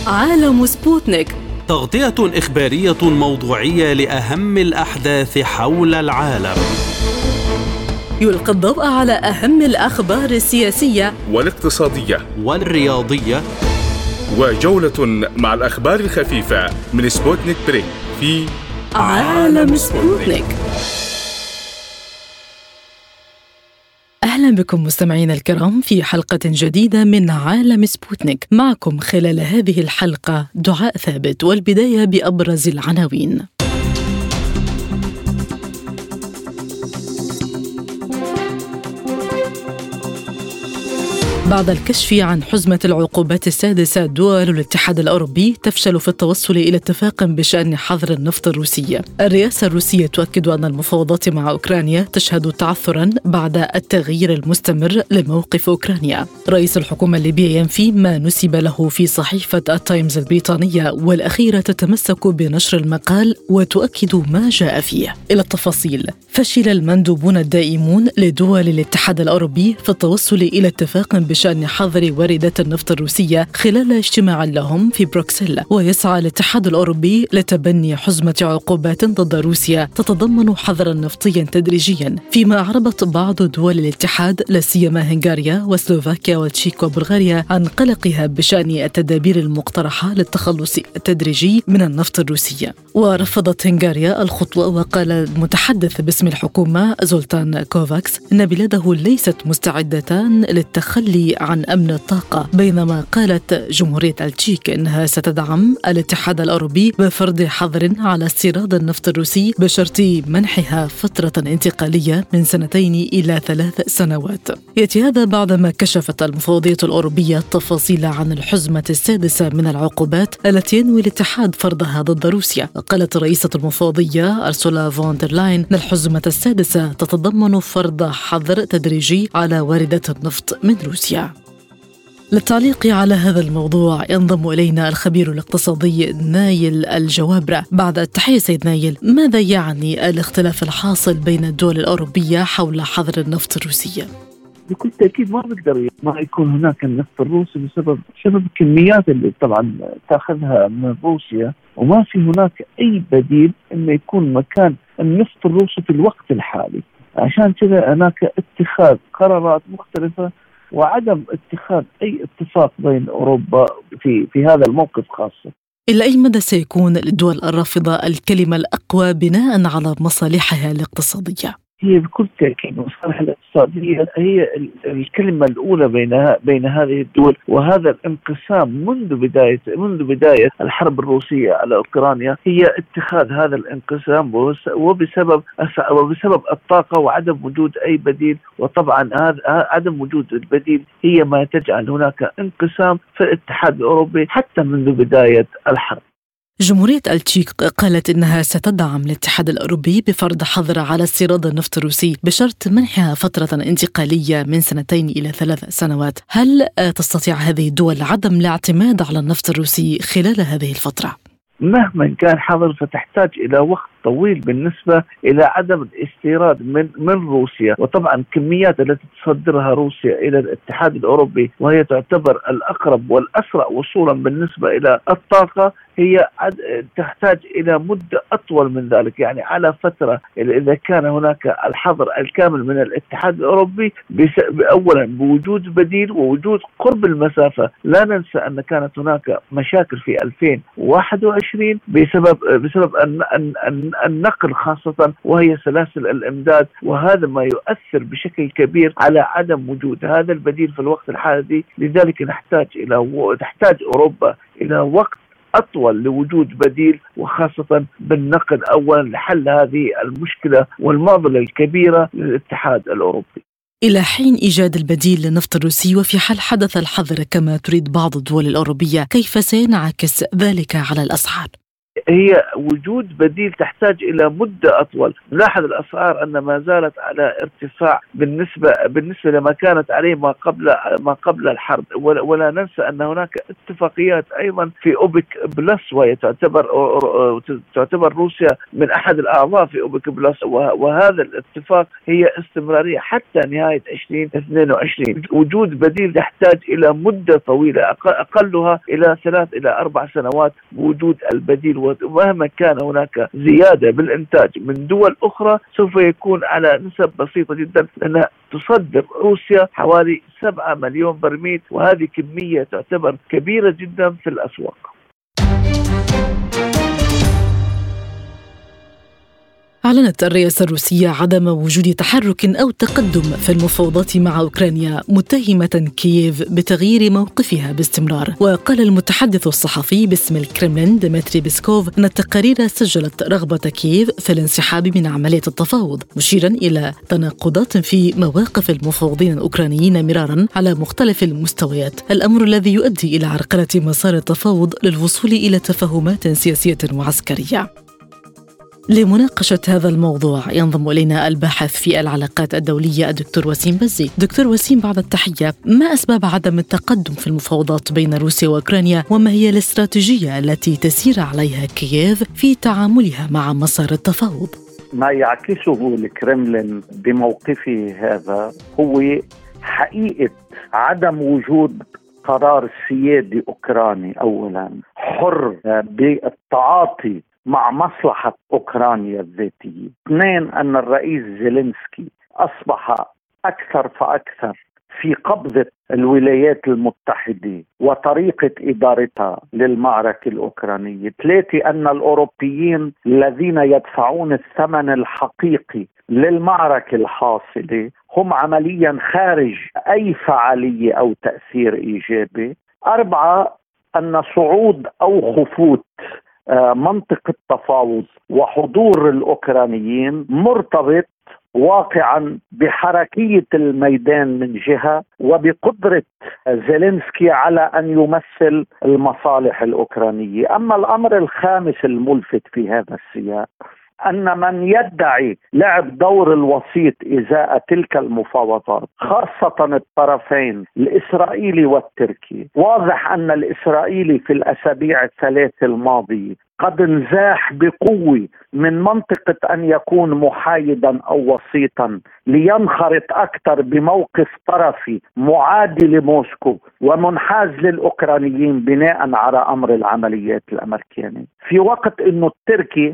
عالم سبوتنيك، تغطية إخبارية موضوعية لأهم الأحداث حول العالم. يلقي الضوء على أهم الأخبار السياسية والاقتصادية والرياضية، وجولة مع الأخبار الخفيفة من سبوتنيك بريك في عالم سبوتنيك. أهلا بكم مستمعين الكرام في حلقة جديدة من عالم سبوتنيك. معكم خلال هذه الحلقة دعاء ثابت، والبداية بأبرز العناوين. بعد الكشف عن حزمة العقوبات السادسة، دول الاتحاد الأوروبي تفشل في التوصل إلى اتفاق بشأن حظر النفط الروسي. الرئاسة الروسية تؤكد أن المفاوضات مع أوكرانيا تشهد تعثرا بعد التغيير المستمر لموقف أوكرانيا. رئيس الحكومة الليبية ينفي ما نسب له في صحيفة التايمز البريطانية، والأخيرة تتمسك بنشر المقال وتؤكد ما جاء فيه. إلى التفاصيل. فشل المندوبون الدائمون لدول الاتحاد الأوروبي في التوصل إلى اتفاق بشأن حظر واردات النفط الروسية خلال اجتماع لهم في بروكسل، ويسعى الاتحاد الأوروبي لتبني حزمة عقوبات ضد روسيا تتضمن حظرا نفطيا تدريجيا، فيما أعربت بعض دول الاتحاد لا سيما هنغاريا وسلوفاكيا والتشيك وبلغاريا عن قلقها بشأن التدابير المقترحة للتخلص التدريجي من النفط الروسي. ورفضت هنغاريا الخطوة، وقال المتحدث باسم الحكومة زولتان كوفاكس إن بلاده ليست مستعدة للتخلي عن أمن الطاقة، بينما قالت جمهورية التشيك إنها ستدعم الاتحاد الأوروبي بفرض حظر على استيراد النفط الروسي بشرط منحها فترة انتقالية من 2 إلى 3 سنوات. يأتي هذا بعدما كشفت المفوضية الأوروبية تفاصيل عن الحزمة السادسة من العقوبات التي ينوي الاتحاد فرضها ضد روسيا. قالت رئيسة المفوضية أرسولا فون دير لاين أن الحزمة السادسة تتضمن فرض حظر تدريجي على واردات النفط من روسيا. للتعليق على هذا الموضوع ينضم إلينا الخبير الاقتصادي نايل الجوابرة. بعد التحية سيد نايل، ماذا يعني الاختلاف الحاصل بين الدول الأوروبية حول حظر النفط الروسي؟ بكل تأكيد ما بقدر ما يكون هناك النفط الروسي بسبب الكميات اللي طبعا تأخذها من روسيا، وما في هناك أي بديل إنه يكون مكان النفط الروسي في الوقت الحالي. عشان كذا هناك اتخاذ قرارات مختلفة وعدم اتخاذ أي اتفاق بين أوروبا في هذا الموقف خاصة. إلى أي مدى سيكون للدول الرافضة الكلمة الأقوى بناء على مصالحها الاقتصادية؟ هي بكل تأكيد المصالح الاقتصادية هي الكلمة الأولى بين هذه الدول، وهذا الانقسام منذ بداية الحرب الروسية على أوكرانيا هي اتخاذ هذا الانقسام، وبسبب الطاقة وعدم وجود أي بديل. وطبعا هذا عدم وجود البديل هي ما تجعل هناك انقسام في الاتحاد الأوروبي حتى منذ بداية الحرب. جمهورية التشيك قالت إنها ستدعم الاتحاد الأوروبي بفرض حظر على استيراد النفط الروسي بشرط منحها فترة انتقالية من 2 إلى 3 سنوات. هل تستطيع هذه الدول عدم الاعتماد على النفط الروسي خلال هذه الفترة؟ مهما كان حظر فتحتاج إلى وقت طويل بالنسبة إلى عدم الاستيراد من روسيا، وطبعا الكميات التي تصدرها روسيا إلى الاتحاد الأوروبي وهي تعتبر الأقرب والأسرع وصولا بالنسبة إلى الطاقة هي تحتاج إلى مدة أطول من ذلك، يعني على فترة. إذا كان هناك الحظر الكامل من الاتحاد الأوروبي أولا بوجود بديل ووجود قرب المسافة. لا ننسى أن كانت هناك مشاكل في 2021 بسبب النقل خاصة، وهي سلاسل الإمداد، وهذا ما يؤثر بشكل كبير على عدم وجود هذا البديل في الوقت الحالي. لذلك تحتاج أوروبا إلى وقت أطول لوجود بديل، وخاصة بالنقل أولا لحل هذه المشكلة والمعضلة الكبيرة للاتحاد الأوروبي. إلى حين إيجاد البديل للنفط الروسي وفي حال حدث الحظر كما تريد بعض الدول الأوروبية، كيف سينعكس ذلك على الأسعار؟ هي وجود بديل تحتاج إلى مدة أطول. نلاحظ الأسعار أن ما زالت على ارتفاع بالنسبة لما كانت عليه ما قبل الحرب، ولا ننسى أن هناك اتفاقيات أيضا في أوبك بلس، وهي تعتبر روسيا من أحد الأعضاء في أوبك بلس، وهذا الاتفاق هي استمرارية حتى نهاية 2022. وجود بديل يحتاج إلى مدة طويلة، أقلها إلى 3 إلى 4 سنوات بوجود البديل، ومهما كان هناك زيادة بالإنتاج من دول أخرى سوف يكون على نسب بسيطة جدا، لأنها تصدر روسيا حوالي 7 مليون برميل، وهذه كمية تعتبر كبيرة جدا في الأسواق. أعلنت الرئاسة الروسية عدم وجود تحرك أو تقدم في المفاوضات مع أوكرانيا، متهمة كييف بتغيير موقفها باستمرار. وقال المتحدث الصحفي باسم الكرملين ديمتري بيسكوف أن التقارير سجلت رغبة كييف في الانسحاب من عملية التفاوض، مشيرا إلى تناقضات في مواقف المفاوضين الأوكرانيين مرارا على مختلف المستويات، الأمر الذي يؤدي إلى عرقلة مسار التفاوض للوصول إلى تفاهمات سياسية وعسكرية. لمناقشة هذا الموضوع ينضم إلينا الباحث في العلاقات الدولية الدكتور وسيم بزي. دكتور وسيم، بعد التحية، ما أسباب عدم التقدم في المفاوضات بين روسيا وأوكرانيا، وما هي الاستراتيجية التي تسير عليها كييف في تعاملها مع مسار التفاوض؟ ما يعكسه الكرملين بموقفه هذا هو حقيقة عدم وجود قرار سيادي أوكراني أولا حر بالتعاطي مع مصلحة أوكرانيا الذاتية. 2، أن الرئيس زيلينسكي أصبح أكثر فأكثر في قبضة الولايات المتحدة وطريقة إدارتها للمعركة الأوكرانية. 3، أن الأوروبيين الذين يدفعون الثمن الحقيقي للمعركة الحاصلة هم عمليا خارج أي فعالية أو تأثير إيجابي. 4، أن صعود أو خفوت منطق التفاوض وحضور الأوكرانيين مرتبط واقعا بحركية الميدان من جهة، وبقدرة زيلينسكي على أن يمثل المصالح الأوكرانية. أما الأمر الخامس الملفت في هذا السياق أن من يدعي لعب دور الوسيط إزاء تلك المفاوضات، خاصة الطرفين الإسرائيلي والتركي، واضح أن الإسرائيلي في الأسابيع ال3 الماضية قد انزاح بقوة من منطقة أن يكون محايدا أو وسيطا لينخرط أكثر بموقف طرفي معادي لموسكو ومنحاز للأوكرانيين بناء على أمر العمليات الأمريكية، في وقت أنه التركي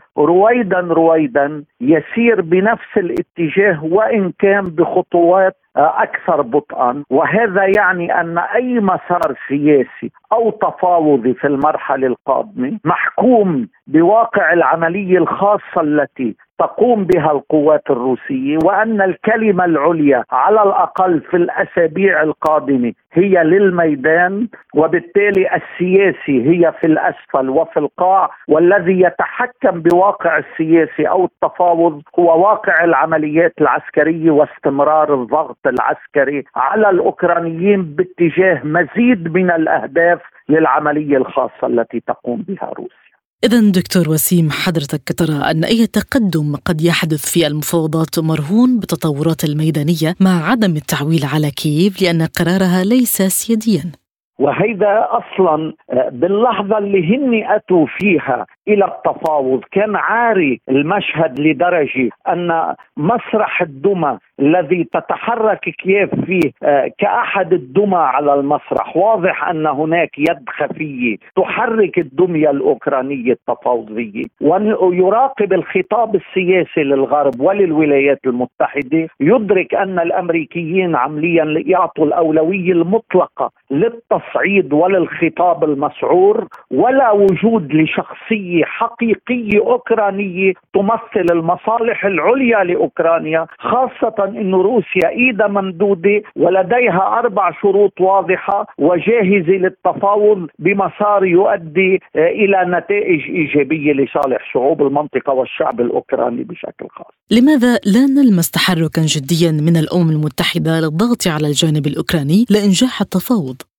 رويدا يسير بنفس الاتجاه وإن كان بخطوات أكثر بطئا. وهذا يعني أن أي مسار سياسي أو تفاوضي في المرحلة القادمة محكوم بواقع العملية الخاصة التي تقوم بها القوات الروسية، وأن الكلمة العليا على الأقل في الأسابيع القادمة هي للميدان، وبالتالي السياسي هي في الأسفل وفي القاع، والذي يتحكم بواقع السياسي أو التفاوض هو واقع العمليات العسكرية واستمرار الضغط العسكري على الأوكرانيين باتجاه مزيد من الأهداف للعملية الخاصة التي تقوم بها روسيا. إذن دكتور وسيم، حضرتك ترى أن أي تقدم قد يحدث في المفاوضات مرهون بالتطورات الميدانية مع عدم التعويل على كييف لأن قرارها ليس سياديا، وهذا أصلا باللحظة اللي هن أتوا فيها إلى التفاوض كان عاري المشهد لدرجة أن مسرح الدمى الذي تتحرك كييف فيه كأحد الدمى على المسرح، واضح أن هناك يد خفية تحرك الدمية الأوكرانية التفاوضية. ويراقب الخطاب السياسي للغرب وللولايات المتحدة، يدرك أن الأمريكيين عمليا يعطوا الأولوية المطلقة للتصعيد وللخطاب المسعور، ولا وجود لشخصية حقيقية أوكرانية تمثل المصالح العليا لأوكرانيا، خاصة أن روسيا إيدها ممدودة ولديها 4 شروط واضحة وجاهزة للتفاوض بمسار يؤدي إلى نتائج إيجابية لصالح شعوب المنطقة والشعب الأوكراني بشكل خاص. لماذا لا نلمس تحركا جديا من الأمم المتحدة للضغط على الجانب الأوكراني لإنجاح التفاوض؟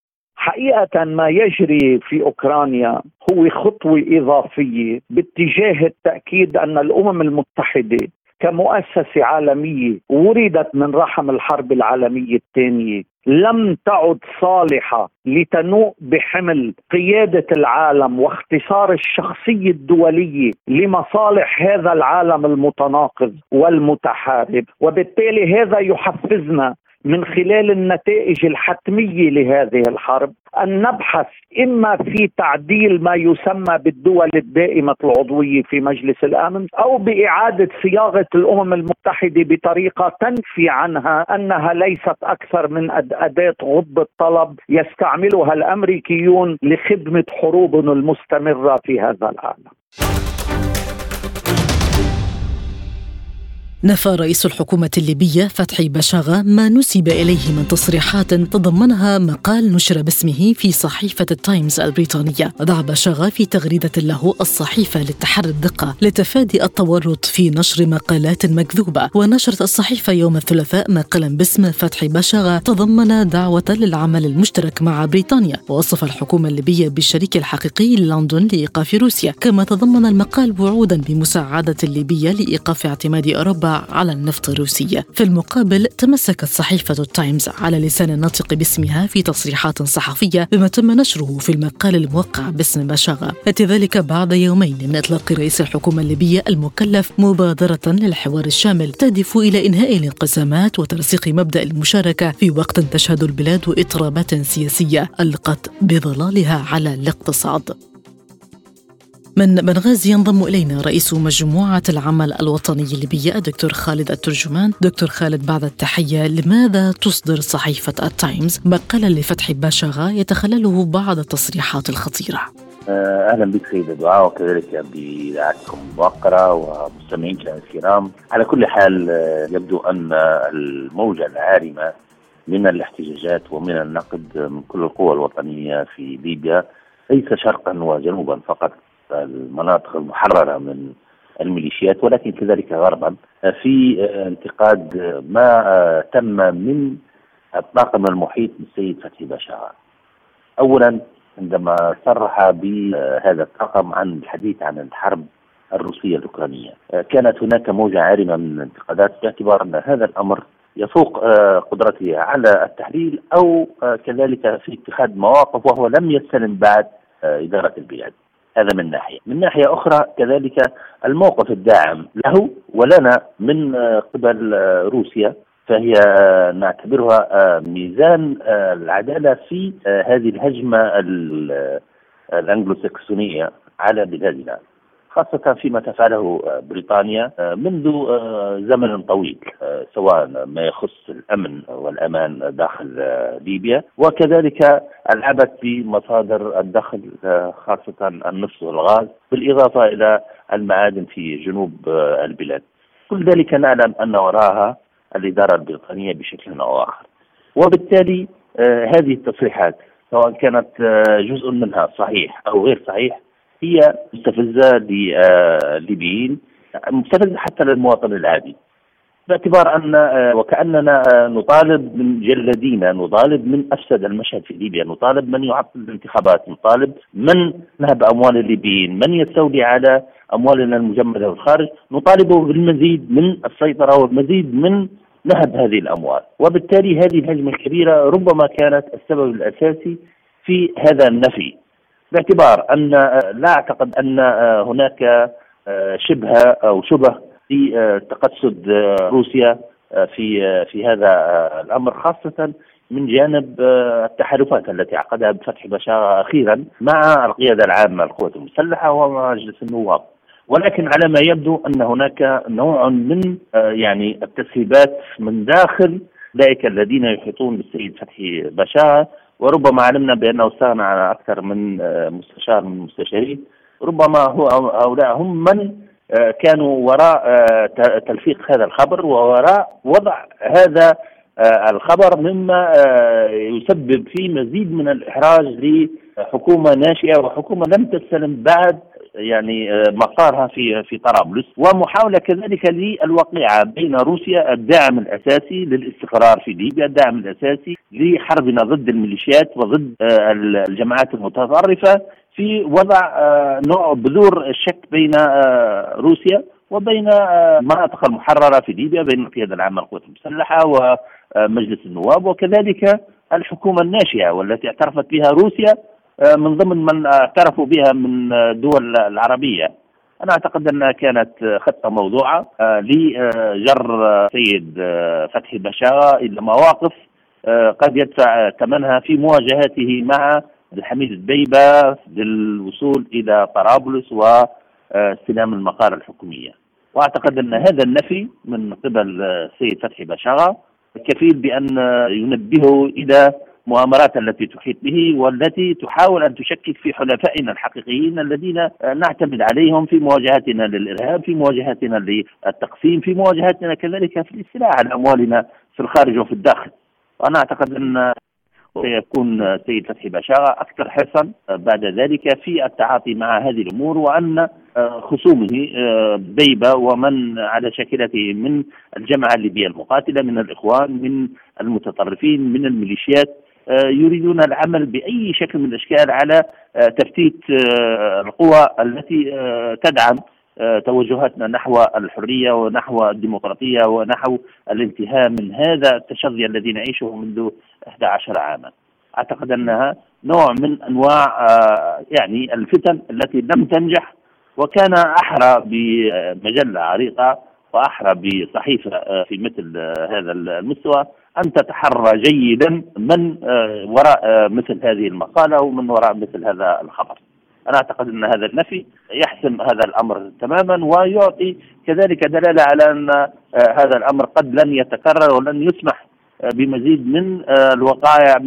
حقيقة ما يجري في أوكرانيا هو خطوة إضافية باتجاه التأكيد أن الأمم المتحدة كمؤسسة عالمية ولدت من رحم الحرب العالمية الثانية لم تعد صالحة لتنوء بحمل قيادة العالم واختصار الشخصية الدولية لمصالح هذا العالم المتناقض والمتحارب. وبالتالي هذا يحفزنا من خلال النتائج الحتمية لهذه الحرب أن نبحث إما في تعديل ما يسمى بالدول الدائمة العضوية في مجلس الأمن، أو بإعادة صياغة الأمم المتحدة بطريقة تنفي عنها أنها ليست أكثر من أداة غض الطلب يستعملها الأمريكيون لخدمة حروبهم المستمرة في هذا العالم. نفى رئيس الحكومة الليبية فتحي بشاغة ما نسب إليه من تصريحات تضمنها مقال نشر باسمه في صحيفة التايمز البريطانية. ودعا بشاغة في تغريدة له الصحيفة للتحري الدقة لتفادي التورط في نشر مقالات مكذوبة. ونشرت الصحيفة يوم الثلاثاء مقالا باسم فتحي بشاغة تضمن دعوة للعمل المشترك مع بريطانيا، ووصف الحكومة الليبية بالشريك الحقيقي للندن لإيقاف روسيا. كما تضمن المقال وعودا بمساعدة الليبية لإيقاف اعتماد أوروبا على النفط الروسي. في المقابل تمسكت صحيفة التايمز على لسان الناطق باسمها في تصريحات صحفية بما تم نشره في المقال الموقع باسم بشاغة، ذلك بعد يومين من إطلاق رئيس الحكومة الليبية المكلف مبادرة للحوار الشامل تهدف إلى إنهاء الانقسامات وترسيخ مبدأ المشاركة في وقت تشهد البلاد اضطرابات سياسية ألقت بظلالها على الاقتصاد. من بنغازي ينضم إلينا رئيس مجموعة العمل الوطني الليبية الدكتور خالد الترجمان. دكتور خالد، بعد التحية، لماذا تصدر صحيفة التايمز مقالا لفتحي بشاغة يتخلله بعض التصريحات الخطيرة؟ أهلا بك سيدة دعاء، وكذلك بإذاعتكم الموقرة ومستمعين الكرام. على كل حال يبدو أن الموجة العارمة من الاحتجاجات ومن النقد من كل القوى الوطنية في ليبيا ليس شرقا وجنوبا فقط، المناطق المحررة من الميليشيات، ولكن كذلك غربا، في انتقاد ما تم من الطاقم المحيط بالسيد فتحي بشاغة. أولا عندما صرح بهذا الطاقم عن الحديث عن الحرب الروسية الأوكرانية، كانت هناك موجة عارمة من الانتقادات باعتبار أن هذا الأمر يفوق قدرته على التحليل أو كذلك في اتخاذ مواقف، وهو لم يستلم بعد إدارة البلاد. هذا من ناحية. من ناحية أخرى كذلك الموقف الداعم له ولنا من قبل روسيا، فهي نعتبرها ميزان العدالة في هذه الهجمة الأنجلوساكسونية على بلادنا، خاصة فيما تفعله بريطانيا منذ زمن طويل، سواء ما يخص الأمن والأمان داخل ليبيا، وكذلك العبث بمصادر الدخل خاصة النفط والغاز، بالإضافة إلى المعادن في جنوب البلاد. كل ذلك نعلم أن وراءها الإدارة البريطانية بشكل أو آخر، وبالتالي هذه التصريحات سواء كانت جزء منها صحيح أو غير صحيح هي مستفزة للليبيين، مستفزة حتى للمواطن العادي، باعتبار أن وكأننا نطالب من جلدينا، نطالب من أفسد المشهد في ليبيا، نطالب من يعطل الانتخابات، نطالب من نهب أموال الليبيين، من يستولي على أموالنا المجمدة والخارج، نطالبه بالمزيد من السيطرة والمزيد من نهب هذه الأموال. وبالتالي هذه الهجمة الكبيرة ربما كانت السبب الأساسي في هذا النفي، باعتبار أن لا أعتقد أن هناك شبه في تقصد روسيا في هذا الأمر، خاصة من جانب التحالفات التي عقدها بفتحي بشاغة أخيرا مع القيادة العامة للقوات المسلحة ومجلس النواب. ولكن على ما يبدو أن هناك نوع من يعني التسهيلات من داخل أولئك الذين يحيطون بالسيد فتحي بشاغة، وربما علمنا بأنه استغنى عن أكثر من مستشار من المستشارين، ربما هؤلاء هم من كانوا وراء تلفيق هذا الخبر ووراء وضع هذا الخبر، مما يسبب فيه مزيد من الإحراج لحكومة ناشئة وحكومة لم تستلم بعد يعني مقارها في طرابلس، ومحاولة كذلك للوقيعة بين روسيا الداعم الأساسي للاستقرار في ليبيا، الداعم الأساسي لحربنا ضد الميليشيات وضد الجماعات المتطرفة، في وضع نوع بذور الشك بين روسيا وبين المناطق المحررة في ليبيا، بين القيادة العامة للقوات المسلحة ومجلس النواب، وكذلك الحكومة الناشئة والتي اعترفت بها روسيا من ضمن من اعترفوا بها من دول العربية. أنا أعتقد أنها كانت خطة موضوعة لجر سيد فتحي بشاغة إلى مواقف قد يدفع ثمنها في مواجهته مع الحميد الدبيبة للوصول إلى طرابلس واستلام المقار الحكومية. وأعتقد أن هذا النفي من قبل السيد فتحي بشاغة كفيل بأن ينبهه إلى مؤامرات التي تحيط به والتي تحاول أن تشكك في حلفائنا الحقيقيين الذين نعتمد عليهم في مواجهتنا للإرهاب، في مواجهتنا للتقسيم، في مواجهتنا كذلك في الاستيلاء على أموالنا في الخارج وفي الداخل. وأنا أعتقد أن سيكون سيد فتحي بشاغة أكثر حرصا بعد ذلك في التعاطي مع هذه الأمور، وأن خصومه دبيبة ومن على شاكلته من الجماعة الليبية المقاتلة، من الإخوان، من المتطرفين، من الميليشيات، يريدون العمل بأي شكل من الأشكال على تفتيت القوى التي تدعم توجهاتنا نحو الحرية ونحو الديمقراطية ونحو الانتهاء من هذا التشظي الذي نعيشه منذ 11 عاما. أعتقد أنها نوع من أنواع يعني الفتن التي لم تنجح، وكان أحرى بمجلة عريقة وأحرى بصحيفة في مثل هذا المستوى أن تتحرى جيدا من وراء مثل هذه المقالة ومن وراء مثل هذا الخبر. أنا أعتقد أن هذا النفي يحسم هذا الأمر تماما، ويعطي كذلك دلالة على أن هذا الأمر قد لن يتكرر ولن يسمح بمزيد من الوقائع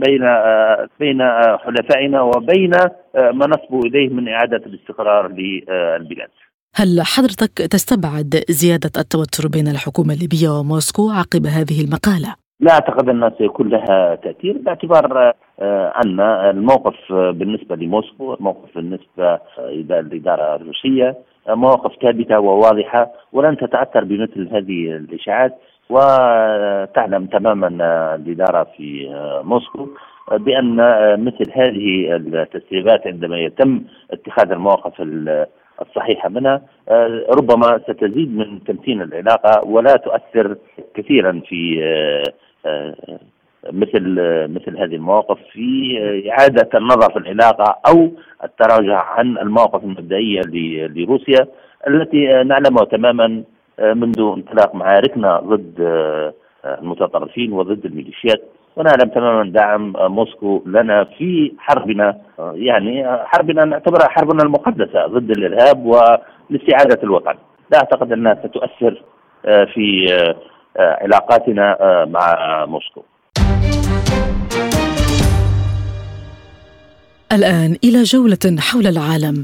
بين حلفائنا وبين ما نصبو إليه من إعادة الاستقرار للبلاد. هل حضرتك تستبعد زيادة التوتر بين الحكومة الليبية وموسكو عقب هذه المقالة؟ لا أعتقد أنها سيكون لها تأثير، باعتبار أن الموقف بالنسبة لموسكو، الموقف بالنسبة إلى الإدارة الروسية مواقف ثابتة وواضحة ولن تتأثر بمثل هذه الإشاعات. وتعلم تماما الإدارة في موسكو بأن مثل هذه التسريبات عندما يتم اتخاذ المواقف الصحيحة منها ربما ستزيد من تمتين العلاقة ولا تؤثر كثيرا في مثل هذه المواقف في إعادة النظر في العلاقة أو التراجع عن المواقف المبدئية لروسيا التي نعلمها تماما منذ انطلاق معاركنا ضد المتطرفين وضد الميليشيات، ونعلم تماما دعم موسكو لنا في حربنا، يعني حربنا نعتبرها حربنا المقدسة ضد الإرهاب ولاستعادة الوطن. لا أعتقد أنها ستؤثر في علاقاتنا مع موسكو. الآن إلى جولة حول العالم.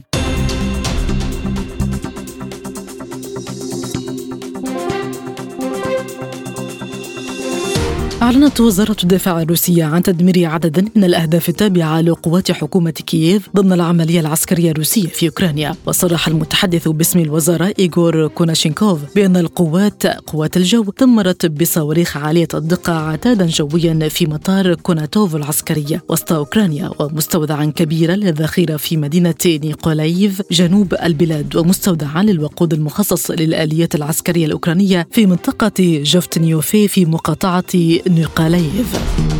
أعلنت وزارة الدفاع الروسية عن تدمير عدد من الأهداف التابعة لقوات حكومة كييف ضمن العملية العسكرية الروسية في أوكرانيا. وصرح المتحدث باسم الوزارة إيغور كوناشينكوف بأن قوات الجو دمرت بصواريخ عالية الدقة عتادا جويا في مطار كوناتوف العسكرية وسط أوكرانيا، ومستودعا كبيرا للذخيرة في مدينة نيكولايف جنوب البلاد، ومستودعا للوقود المخصص للآليات العسكرية الأوكرانية في منطقة جوفتنيوفي في مقاطعة نيكولايف.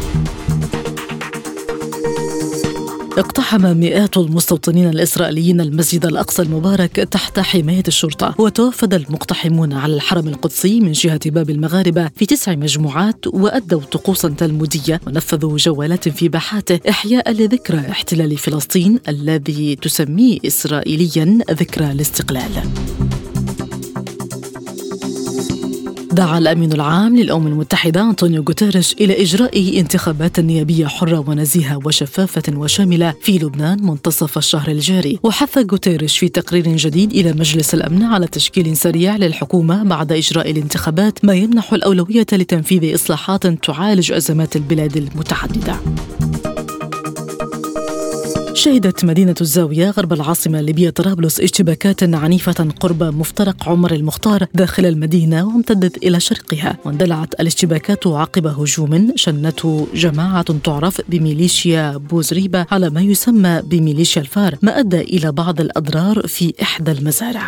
اقتحم مئات المستوطنين الإسرائيليين المسجد الأقصى المبارك تحت حماية الشرطة، وتوافد المقتحمون على الحرم القدسي من جهة باب المغاربة في 9 مجموعات، وأدوا طقوسا تلمودية ونفذوا جولات في باحاته إحياء لذكرى احتلال فلسطين الذي تسميه إسرائيليا ذكرى الاستقلال. دعا الأمين العام للأمم المتحدة أنطونيو غوتيريش إلى إجراء انتخابات نيابية حرة ونزيهة وشفافة وشاملة في لبنان منتصف الشهر الجاري. وحث غوتيريش في تقرير جديد إلى مجلس الأمن على تشكيل سريع للحكومة بعد إجراء الانتخابات، ما يمنح الأولوية لتنفيذ إصلاحات تعالج أزمات البلاد المتعددة. شهدت مدينة الزاوية غرب العاصمة الليبية طرابلس اشتباكات عنيفة قرب مفترق عمر المختار داخل المدينة وامتدت إلى شرقها، واندلعت الاشتباكات عقب هجوم شنته جماعة تعرف بميليشيا بوزريبة على ما يسمى بميليشيا الفار، ما أدى إلى بعض الأضرار في إحدى المزارع.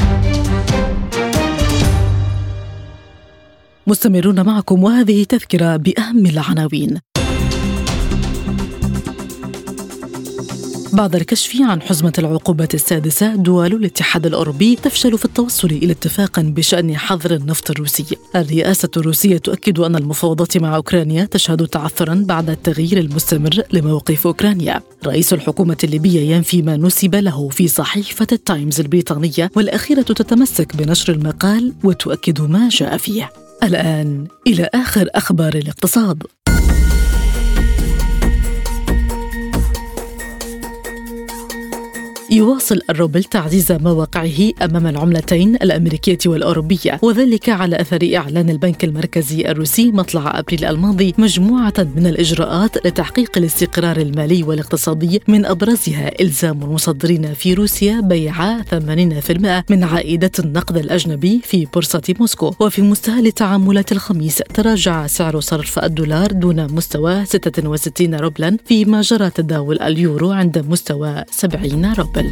مستمرون معكم وهذه تذكرة بأهم العناوين. بعد الكشف عن حزمة العقوبات السادسة، دول الاتحاد الأوروبي تفشل في التوصل إلى اتفاق بشأن حظر النفط الروسي. الرئاسة الروسية تؤكد أن المفاوضات مع أوكرانيا تشهد تعثرا بعد التغيير المستمر لموقف أوكرانيا. رئيس الحكومة الليبية ينفي ما نسب له في صحيفة التايمز البريطانية، والأخيرة تتمسك بنشر المقال وتؤكد ما جاء فيه. الآن إلى آخر أخبار الاقتصاد. يواصل الروبل تعزيز مواقعه أمام العملتين الأمريكية والأوروبية، وذلك على أثر إعلان البنك المركزي الروسي مطلع أبريل الماضي مجموعة من الإجراءات لتحقيق الاستقرار المالي والاقتصادي، من أبرزها إلزام المصدرين في روسيا بيع 80% من عائدات النقد الأجنبي في بورصة موسكو. وفي مستهل تعاملات الخميس تراجع سعر صرف الدولار دون مستوى 66 روبلا، فيما جرى تداول اليورو عند مستوى 70 روبل.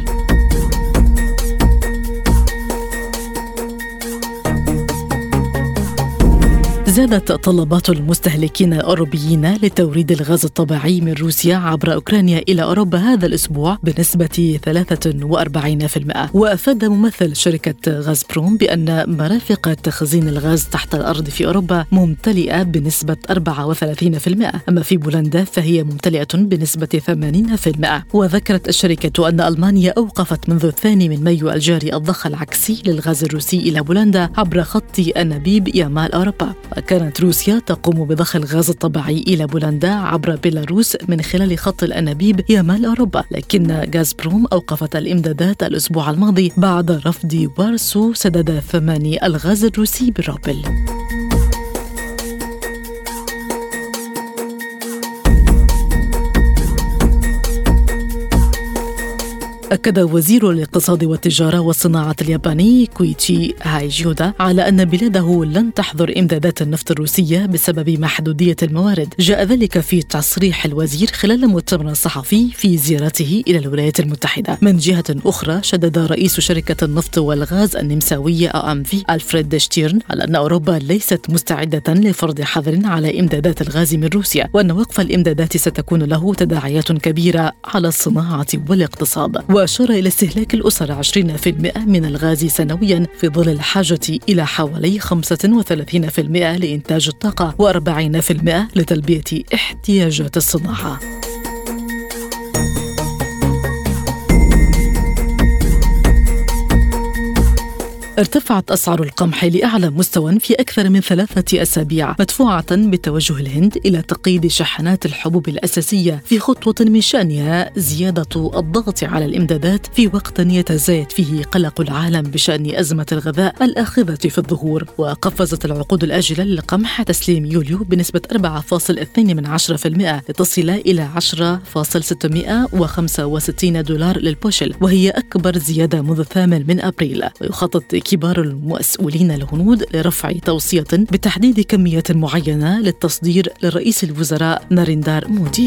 زادت طلبات المستهلكين الأوروبيين لتوريد الغاز الطبيعي من روسيا عبر أوكرانيا إلى أوروبا هذا الأسبوع بنسبة 43%. وأفاد ممثل شركة غازبروم بأن مرافق تخزين الغاز تحت الأرض في أوروبا ممتلئة بنسبة 34%، أما في بولندا فهي ممتلئة بنسبة 80%. وذكرت الشركة أن ألمانيا أوقفت منذ 2 مايو الجاري الضخ العكسي للغاز الروسي إلى بولندا عبر خط أنابيب يامال أوروبا. كانت روسيا تقوم بضخ الغاز الطبيعي إلى بولندا عبر بيلاروس من خلال خط الأنابيب يامال أوروبا، لكن غازبروم أوقفت الإمدادات الأسبوع الماضي بعد رفض وارسو سداد ثمن الغاز الروسي بالروبل. أكد وزير الاقتصاد والتجارة والصناعة الياباني كويتشي هايجيودا على أن بلاده لن تحظر إمدادات النفط الروسية بسبب محدودية الموارد. جاء ذلك في تصريح الوزير خلال مؤتمر صحفي في زيارته إلى الولايات المتحدة. من جهة أخرى، شدد رئيس شركة النفط والغاز النمساوية AMV ألفريد شتيرن على أن أوروبا ليست مستعدة لفرض حظر على إمدادات الغاز من روسيا، وأن وقف الإمدادات ستكون له تداعيات كبيرة على الصناعة والاقتصاد. وأشار إلى استهلاك الأسر 20% من الغاز سنويا في ظل الحاجة إلى حوالي 35% لإنتاج الطاقة و40% لتلبية احتياجات الصناعة. ارتفعت أسعار القمح لأعلى مستوى في أكثر من 3 أسابيع، مدفوعة بتوجه الهند إلى تقييد شحنات الحبوب الأساسية في خطوة من شأنها زيادة الضغط على الإمدادات في وقت يتزايد فيه قلق العالم بشأن أزمة الغذاء الآخذة في الظهور. وقفزت العقود الآجلة للقمح تسليم يوليو بنسبة 4.2% لتصل إلى 10.665 دولار للبوشل، وهي أكبر زيادة منذ 8 من أبريل. ويخطط كبار المسؤولين الهنود لرفع توصية بتحديد كميات معينة للتصدير لرئيس الوزراء ناريندار مودي.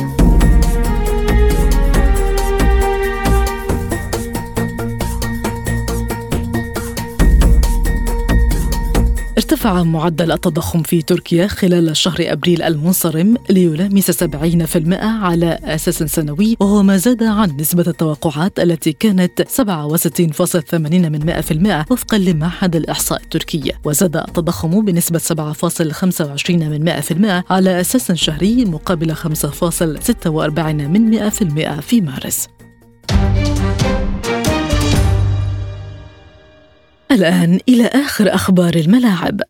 ارتفع معدل التضخم في تركيا خلال شهر أبريل المنصرم ليلامس 70% على أساس سنوي، وهو ما زاد عن نسبة التوقعات التي كانت 67.8% وفقا لمعهد الإحصاء التركي. وزاد التضخم بنسبة 7.25% على أساس شهري مقابل 5.46% في مارس. الآن إلى آخر أخبار الملاعب.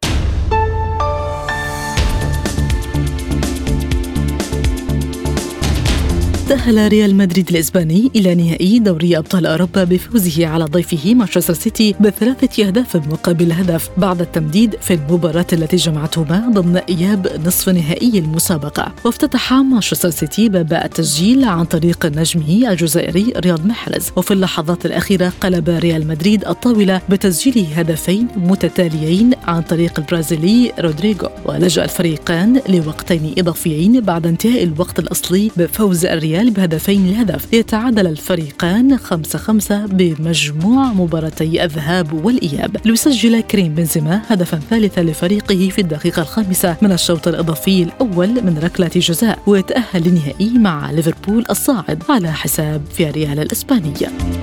تأهل ريال مدريد الإسباني إلى نهائي دوري أبطال أوروبا بفوزه على ضيفه مانشستر سيتي ب3 أهداف مقابل هدف بعد التمديد في المباراة التي جمعتهما ضمن إياب نصف نهائي المسابقة. وافتتح مانشستر سيتي باب التسجيل عن طريق نجمه الجزائري رياض محرز، وفي اللحظات الأخيرة قلب ريال مدريد الطاولة بتسجيل هدفين متتاليين عن طريق البرازيلي رودريغو، ولجأ الفريقان لوقتين إضافيين بعد انتهاء الوقت الأصلي بفوز الريال بهدفين لهدف، ليتعادل الفريقان 5-5 بمجموع مباراتي الذهاب والإياب. ليسجل كريم بنزيما هدفا ثالثا لفريقه في الدقيقة 5 من الشوط الإضافي الأول من ركلة جزاء، ويتأهل للنهائي مع ليفربول الصاعد على حساب فياريال الإسبانية.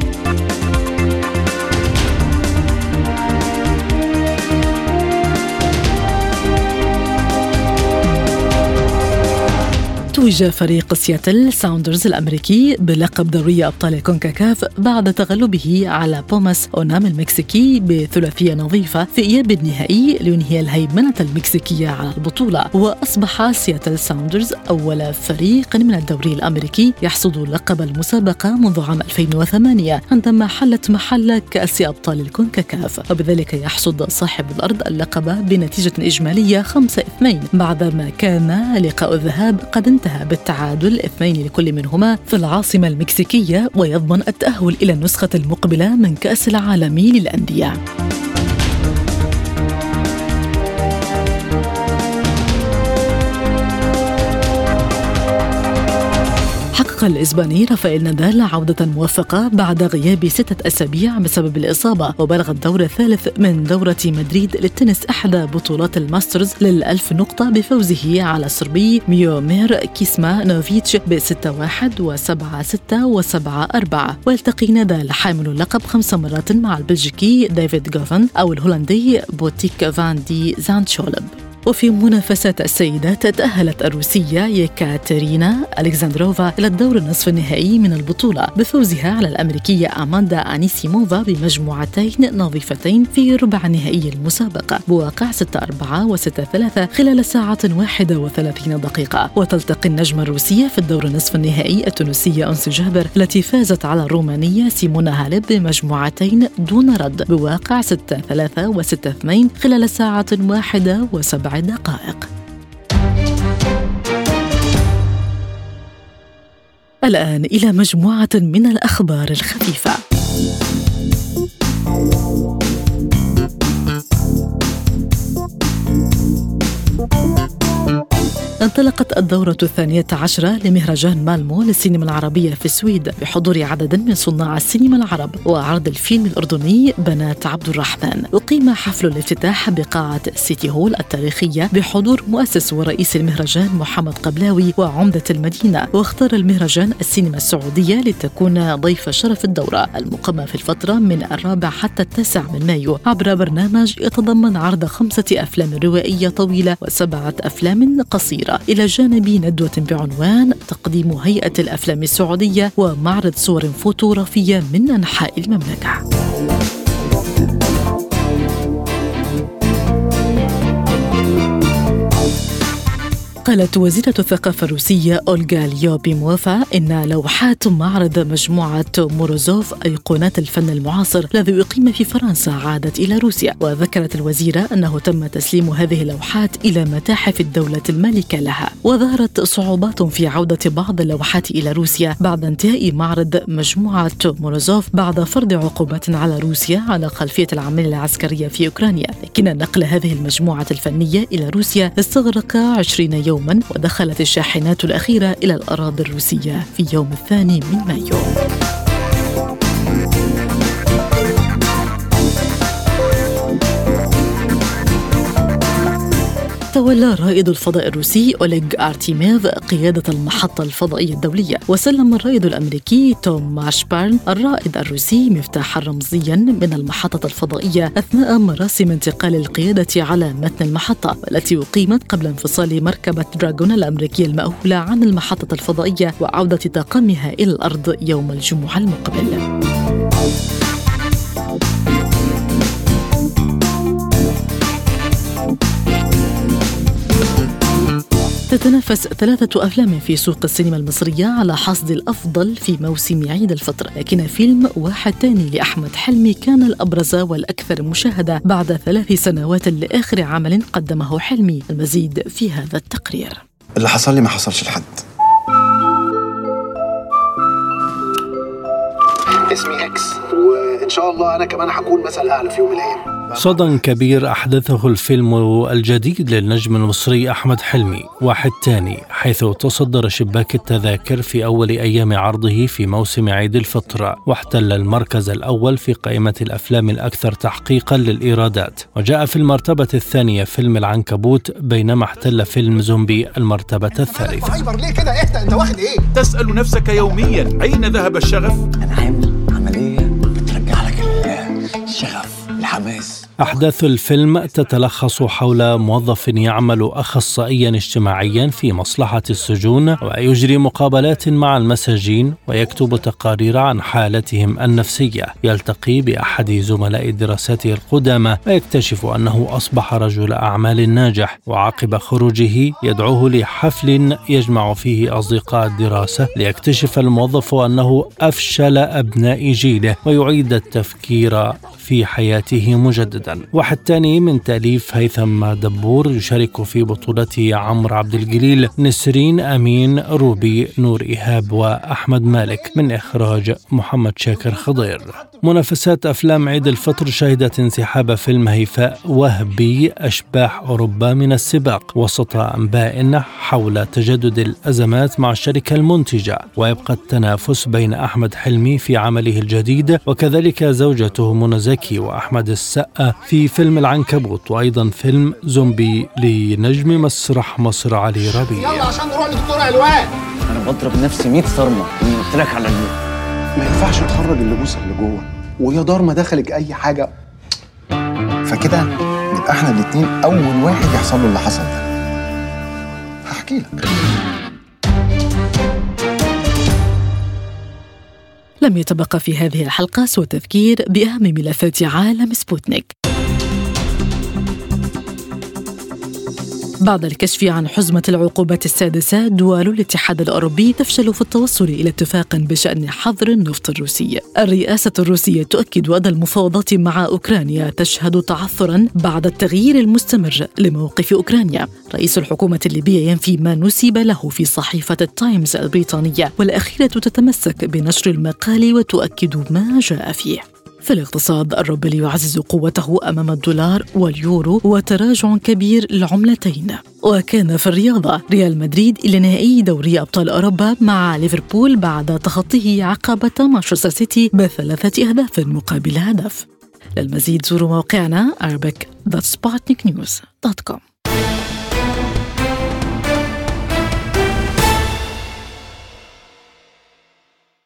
توج فريق سياتل ساوندرز الأمريكي بلقب دوري أبطال الكونكاكاف بعد تغلبه على بوماس أونام المكسيكي بثلاثية نظيفة في إياب النهائي لينهي الهيمنة المكسيكية على البطولة. وأصبح سياتل ساوندرز أول فريق من الدوري الأمريكي يحصد لقب المسابقة منذ عام 2008 عندما حلت محل كأس أبطال الكونكاكاف، وبذلك يحصد صاحب الأرض اللقب بنتيجة إجمالية 5-2 بعدما كان لقاء الذهاب قد انتهى بالتعادل 2 لكل منهما في العاصمة المكسيكية، ويضمن التأهل إلى النسخة المقبلة من كأس العالم للأندية. حقق الإسباني رافائيل نادال عودة موفقة بعد غياب 6 أسابيع بسبب الإصابة، وبلغ الدور الثالث من دورة مدريد للتنس إحدى بطولات الماسترز لل1000 نقطة بفوزه على الصربي ميومير كيسمانوفيتش ب6-1 و7-6 و7-4. ويلتقي نادال حامل اللقب 5 مرات مع البلجيكي ديفيد غوفن أو الهولندي بوتيك فان دي زانتشولب. وفي منافسة السيدات تأهلت الروسية يكاترينا ألكساندروفا إلى الدور النصف النهائي من البطولة بفوزها على الأمريكية أماندا أنيسيموفا بمجموعتين نظيفتين في ربع نهائي المسابقة بواقع 6-4 و6-3 خلال ساعة 31 دقيقة. وتلتقي النجمة الروسية في الدور النصف النهائي التونسية أنس جابر التي فازت على الرومانية سيمونا هاليب بمجموعتين دون رد بواقع 6-3 و6-2 خلال ساعة 1 و7 دقائق. الآن إلى مجموعة من الأخبار الخفيفة. انطلقت الدورة 12 لمهرجان مالمو للسينما العربية في السويد بحضور عدد من صناع السينما العرب وعرض الفيلم الأردني بنات عبد الرحمن. أقيم حفل الافتتاح بقاعة سيتي هول التاريخية بحضور مؤسس ورئيس المهرجان محمد قبلاوي وعمدة المدينة. واختار المهرجان السينما السعودية لتكون ضيف شرف الدورة المقامة في الفترة من 4 حتى 9 من مايو عبر برنامج يتضمن عرض 5 أفلام روائية طويلة و7 أفلام قصيرة، إلى جانب ندوة بعنوان تقديم هيئة الأفلام السعودية ومعرض صور فوتوغرافية من أنحاء المملكة. قالت وزيرة الثقافة الروسية أولغا ليوبيموفا إن لوحات معرض مجموعة موروزوف أيقونات الفن المعاصر الذي يقيم في فرنسا عادت إلى روسيا. وذكرت الوزيرة أنه تم تسليم هذه اللوحات إلى متاحف الدولة المالكة لها. وظهرت صعوبات في عودة بعض اللوحات إلى روسيا بعد انتهاء معرض مجموعة موروزوف بعد فرض عقوبات على روسيا على خلفية العملية العسكرية في أوكرانيا، لكن نقل هذه المجموعة الفنية إلى روسيا استغرق 20 يوما، ودخلت الشاحنات الأخيرة إلى الأراضي الروسية في يوم 2 من مايو. تولى رائد الفضاء الروسي أوليغ أرتيميف قيادة المحطة الفضائية الدولية. وسلم الرائد الأمريكي توم مارشبارن الرائد الروسي مفتاحا رمزيا من المحطة الفضائية أثناء مراسم انتقال القيادة على متن المحطة، والتي أقيمت قبل انفصال مركبة دراغون الأمريكية المأهولة عن المحطة الفضائية وعودة طاقمها إلى الأرض يوم الجمعة المقبل. تتنافس 3 أفلام في سوق السينما المصرية على حصد الأفضل في موسم عيد الفطر، لكن فيلم واحد تاني لأحمد حلمي كان الأبرز والأكثر مشاهدة بعد 3 سنوات لآخر عمل قدمه حلمي. المزيد في هذا التقرير. اللي حصل لي ما حصلش لحد. اسمي إكس، وإن شاء الله أنا كمان هكون مثل أعلى في يوم من الأيام. صدى كبير أحدثه الفيلم الجديد للنجم المصري أحمد حلمي واحد تاني، حيث تصدر شباك التذاكر في أول أيام عرضه في موسم عيد الفطر، واحتل المركز الأول في قائمة الأفلام الأكثر تحقيقا للإيرادات. وجاء في المرتبة الثانية فيلم العنكبوت، بينما احتل فيلم زومبي المرتبة الثالثة. ليه كده؟ أنت واخد إيه؟ تسأل نفسك يوميا أين ذهب الشغف؟ أنا عامل عملية بترجع لك الشغف، الحماس. أحداث الفيلم تتلخص حول موظف يعمل أخصائيا اجتماعيا في مصلحة السجون، ويجري مقابلات مع المساجين ويكتب تقارير عن حالتهم النفسية. يلتقي بأحد زملاء دراساته القدامى ويكتشف أنه أصبح رجل أعمال ناجح، وعقب خروجه يدعوه لحفل يجمع فيه أصدقاء الدراسة، ليكتشف الموظف أنه أفشل أبناء جيله ويعيد التفكير في حياته مجددا. واحد تاني من تأليف هيثم دبور، يشارك في بطولته عمرو عبد الجليل، نسرين أمين، روبي، نور إيهاب وأحمد مالك، من إخراج محمد شاكر خضير. منافسات أفلام عيد الفطر شهدت انسحاب فيلم هيفاء وهبي أشباح أوروبا من السباق وسط أنباء حول تجدد الأزمات مع الشركة المنتجة، ويبقى التنافس بين أحمد حلمي في عمله الجديد وكذلك زوجته منى زكي وأحمد السقا في فيلم العنكبوت، وأيضا فيلم زومبي لنجم مسرح مصر علي ربيع. يلا عشان نروح لدكتور ألوان. أنا بضرب نفسي 100 صرمة من قلت لك على النور. ما ينفعش نخرج اللي بوصل لجوه، ويا دار ما دخلك أي حاجة، فكده نبقى احنا الاتنين أول واحد يحصل له اللي حصل ده. هحكي لك. لم يتبقى في هذه الحلقة سوى التذكير بأهم ملفات عالم سبوتنيك. بعد الكشف عن حزمة العقوبات السادسة، دول الاتحاد الأوروبي تفشل في التوصل إلى اتفاق بشأن حظر النفط الروسي. الرئاسة الروسية تؤكد أن المفاوضات مع أوكرانيا تشهد تعثراً بعد التغيير المستمر لموقف أوكرانيا. رئيس الحكومة الليبية ينفي ما نسب له في صحيفة التايمز البريطانية، والأخيرة تتمسك بنشر المقال وتؤكد ما جاء فيه. في الاقتصاد، الروبل يعزز قوته أمام الدولار واليورو وتراجع كبير للعملتين. وكان في الرياضة، ريال مدريد إلى نهائي دوري أبطال أوروبا مع ليفربول بعد تخطيه عقبة مانشستر سيتي ب3 أهداف مقابل هدف. للمزيد زوروا موقعنا arabic.sputniknews.com.